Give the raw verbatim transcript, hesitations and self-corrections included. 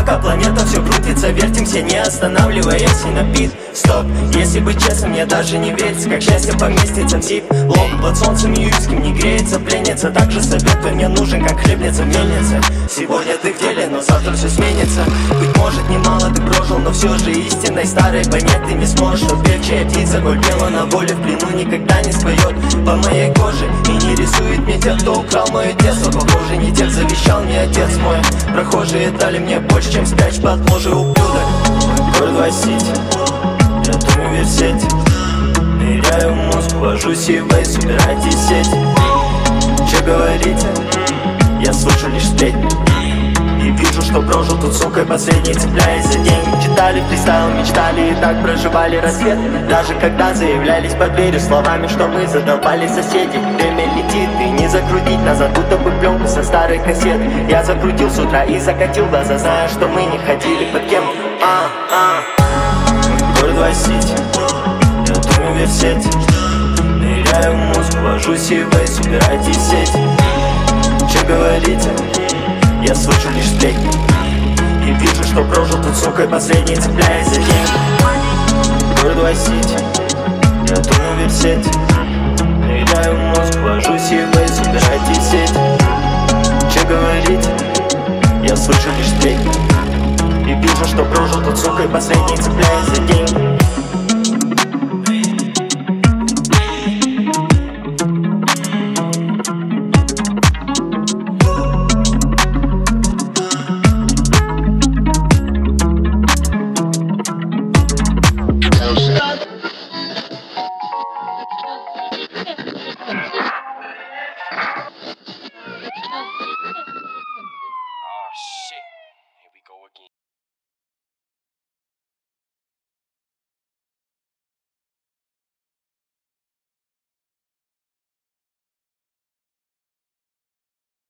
пока планета все крутится, вертимся, не останавливаясь и на бит. Стоп, если быть честным, мне даже не верится, как счастье поместится в зип. Лоб под солнцем июльским не греется, пленница. Также совет твой мне нужен, как хлебница, мельница. Сегодня ты в деле, но завтра все сменится. Быть может, немало ты прожил, но все же истинной старой понять ты не сможешь. Что певчая птица, коль пела на воле, в плену никогда не споет по моей коже. И не рисует мне тех, кто украл мое детство. Похоже, не тех завещал мне отец мой. Прохожие дали мне больше, чем спрячь под ложе, ублюдок. Город Васить, я в университете. Ныряю в мозг, ввожу сивейс, убирайте сеть. Че говорите? Я слышу лишь сплетни и вижу, что прожил тут, сукой, последний, цепляясь за деньги. Читали фристайл, мечтали и так проживали рассвет. Даже когда заявлялись под дверью словами, что мы задолбали соседи. Время летит, и не закрутить назад, будто бы пленку со старой кассеты. Я закрутил с утра и закатил глаза, зная, что мы не ходили под кем. А, а. Город Васить, я в университете. Ныряю в мозг, ввожу сивейс, убирайте сеть. Че говорите? Я слышу лишь сплетни и вижу, что прожил тут, сукой, последний, цепляясь за деньги. Город Васить, я в университете. Ныряю в мозг, ввожу сивейс, убирайте сеть. Че говорите? Я слышу лишь сплетни и вижу, что прожил тут, сукой, последний, цепляясь за деньги.